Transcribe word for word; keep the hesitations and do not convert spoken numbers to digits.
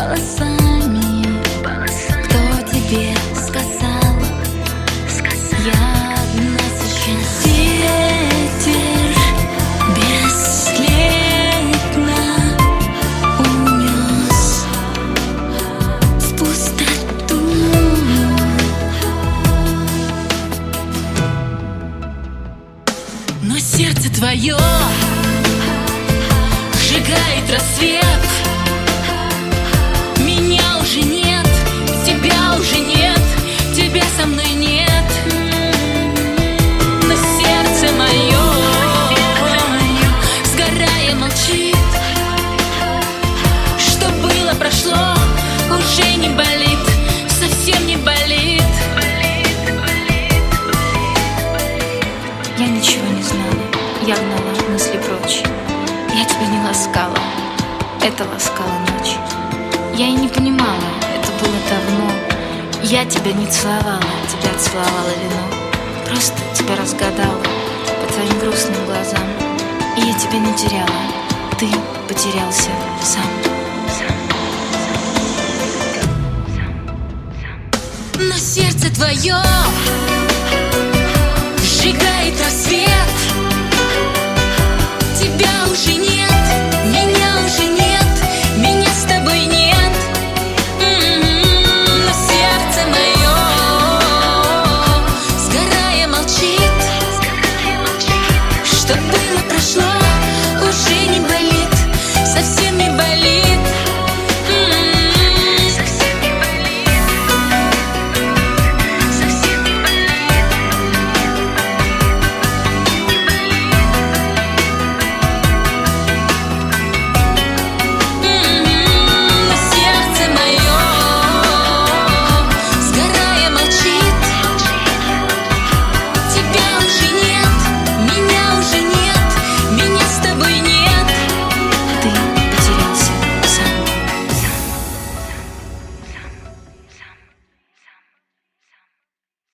полосами. Кто тебе сказал? Я одна сейчас. Ветер бесследно унес в пустоту. Но сердце твое сжигает рассвет. Меня уже нет, тебя уже нет, тебя со мной нет. Но сердце мое, сгорая, молчит. Что было, прошло, уже не болит, совсем не болит. Я ничего не знала, я гнала мысли прочь. Я тебя не ласкала, это ласкала ночь. Я и не понимала, это было давно. Я тебя не целовала, тебя целовала вино. Просто тебя разгадала по твоим грустным глазам. И я тебя не теряла, ты потерялся сам. Но сердце твое сжигает рассвет.